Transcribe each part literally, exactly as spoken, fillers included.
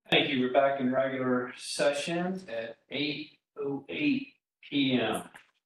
Thank you. We're back in regular session at eight oh eight P M.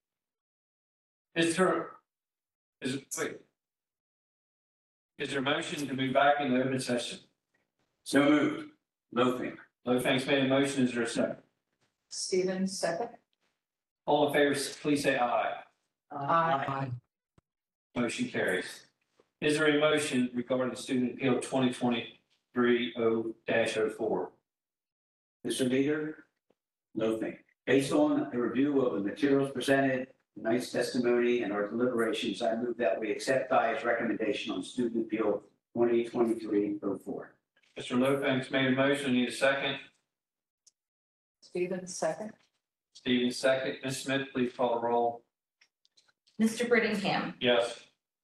Is there, is, wait. Is there a motion to move back into open session? So moved. Loathing. Lofangs made a motion. Is there a second? Stevens, second. All in favor, please say aye. Aye. Motion carries. Is there a motion regarding student appeal twenty twenty-three oh dash oh four? Mister Leader, loathing. Based on a review of the materials presented, tonight's testimony, and our deliberations, I move that we accept Di's recommendation on student appeal twenty twenty-three oh four. Mister Lofangs made a motion. Need a second? Stevens, second. Stevens, second. Miz Smith, please call the roll. Mister Brittingham, Yes.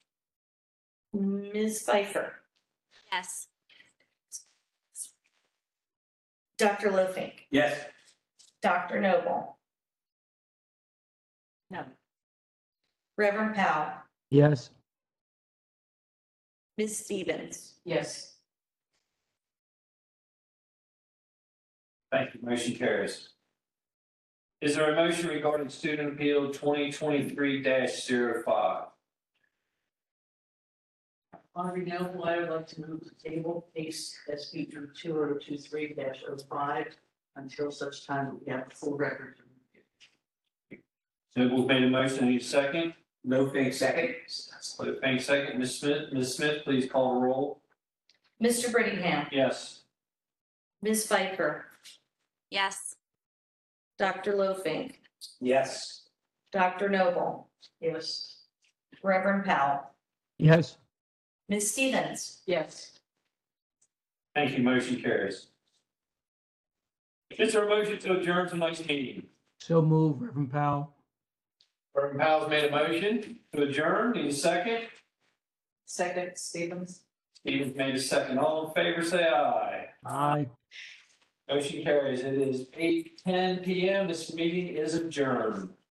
Miz Pfeiffer, Yes. Doctor Lofink, Yes. Doctor Noble, No. Reverend Powell, yes, Miz Stevens, Yes. Thank you. Motion carries. Is there a motion regarding student appeal twenty twenty-three dash oh five? On renewal, I would like to move the table case as featured two oh two three dash oh five until such time that we have the full record. Noble's made a motion. Need a second? Loathing, second. Lofangs, second. Miz Smith, Miz Smith, please call the roll. Mister Brittingham, Yes. Miz Pfeiffer, Yes. Doctor Lofink, Yes. Doctor Noble, Yes. Reverend Powell, yes, Miz Stevens, Yes. Thank you. Motion carries. Is there a motion to adjourn tonight's meeting? so move, Reverend Powell. Reverend Powell's made a motion to adjourn. Need a second? Second, Stevens. Stevens made a second. All in favor, say aye. Aye. Motion carries. It is eight ten P M. This meeting is adjourned.